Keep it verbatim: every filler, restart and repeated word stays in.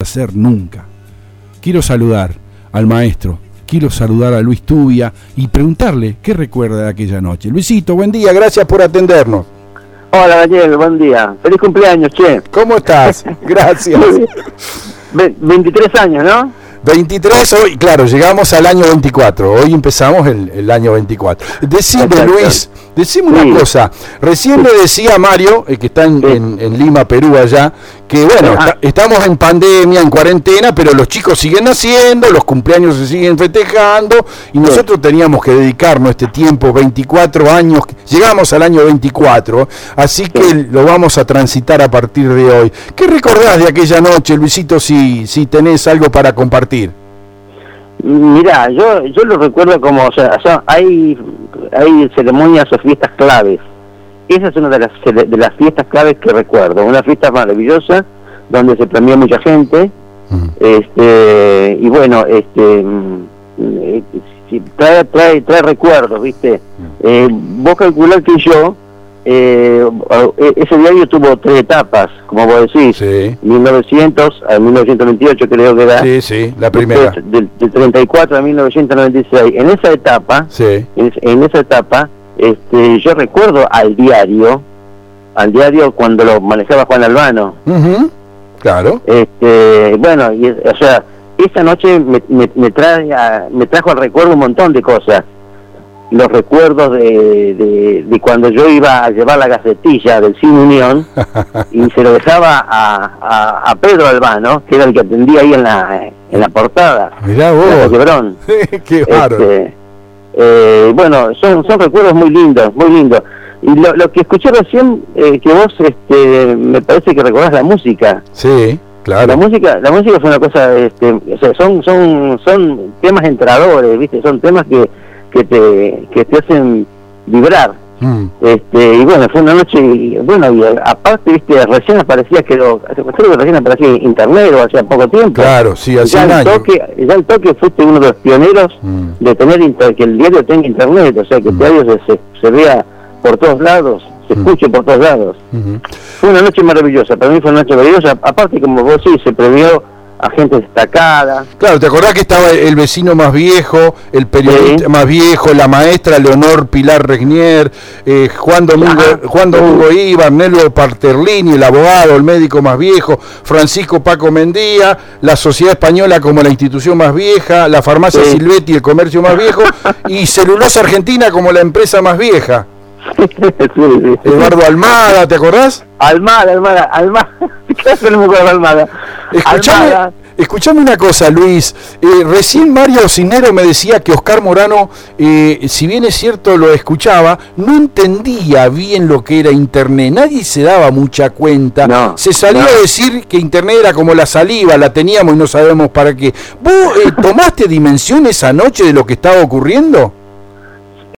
hacer nunca. Quiero saludar al maestro, quiero saludar a Luis Tubia y preguntarle qué recuerda de aquella noche. Luisito, buen día, gracias por atendernos. Hola Daniel, buen día. Feliz cumpleaños, che. ¿Cómo estás? Gracias. veintitrés años, ¿no? veintitrés, hoy, claro, llegamos al año veinticuatro, hoy empezamos el, el año veinticuatro. Decime, Luis, decime una sí. cosa, recién le decía a Mario, el que está en, sí. en, en Lima, Perú, allá, que bueno, ah. está, estamos en pandemia, en cuarentena, pero los chicos siguen naciendo, los cumpleaños se siguen festejando, y nosotros sí. teníamos que dedicarnos este tiempo, veinticuatro años, llegamos al año veinticuatro, así sí. que lo vamos a transitar a partir de hoy. ¿Qué recordás de aquella noche, Luisito, si, si tenés algo para compartir? Mirá, yo yo lo recuerdo como, o sea, o sea, hay hay ceremonias o fiestas claves. Esa es una de las de las fiestas claves que recuerdo. Una fiesta maravillosa donde se premió mucha gente, mm. este y bueno, este trae trae trae recuerdos, ¿viste? Mm. Eh, vos calculás que yo Eh, ese diario tuvo tres etapas, como vos decís, sí. mil novecientos a mil novecientos veintiocho creo que era. Sí, sí, la primera. Del, del treinta y cuatro a mil novecientos noventa y seis. En esa etapa, sí. en, en esa etapa, este, yo recuerdo al diario, al diario cuando lo manejaba Juan Albano. Uh-huh. Claro. Este, bueno, y, o sea, esa noche me, me, me, trae a, me trajo al recuerdo un montón de cosas. Los recuerdos de, de, de cuando yo iba a llevar la gacetilla del Cine Unión y se lo dejaba a, a, a Pedro Albano, que era el que atendía ahí en la en la portada. Mirá vos. Quebrón. Qué bárbaro. Este, eh, bueno, son son recuerdos muy lindos, muy lindos. Y lo, lo que escuché recién, eh, que vos este, me parece que recordás la música. Sí, claro. La música, la música fue una cosa, este, o sea, son son son temas entradores, ¿viste? Son temas que que te que te hacen vibrar. Mm. Este y bueno, fue una noche, y, bueno, y aparte, viste, recién aparecía, que lo, creo que recién aparecía internet o hacía poco tiempo. Claro, sí, hace un año. Toque, ya el toque fuiste uno de los pioneros mm. de tener inter, que el diario tenga internet, o sea, que mm. el diario se, se, se vea por todos lados, se mm. escuche por todos lados. Mm-hmm. Fue una noche maravillosa, para mí fue una noche maravillosa, aparte, como vos sí, se previó a gente destacada. Claro, ¿te acordás que estaba el vecino más viejo, el periodista sí. más viejo, la maestra Leonor Pilar Regnier, eh, Juan Domingo Ajá. Juan Domingo Ibar, Nelio Parterlini, el abogado, el médico más viejo, Francisco Paco Mendía, la Sociedad Española como la institución más vieja, la Farmacia sí. Silvetti, el comercio más viejo, y Celulosa Argentina como la empresa más vieja. Sí, sí. Eduardo Almada, ¿te acordás? Almada, Almada, Almada. ¿Qué hace el mujer de Almada? Escuchame, escuchame una cosa, Luis. Eh, recién Mario Cinero me decía que Oscar Morano, eh, si bien es cierto lo escuchaba, no entendía bien lo que era Internet. Nadie se daba mucha cuenta. No, se salió no. a decir que Internet era como la saliva, la teníamos y no sabemos para qué. ¿Vos eh, tomaste dimensión esa noche de lo que estaba ocurriendo?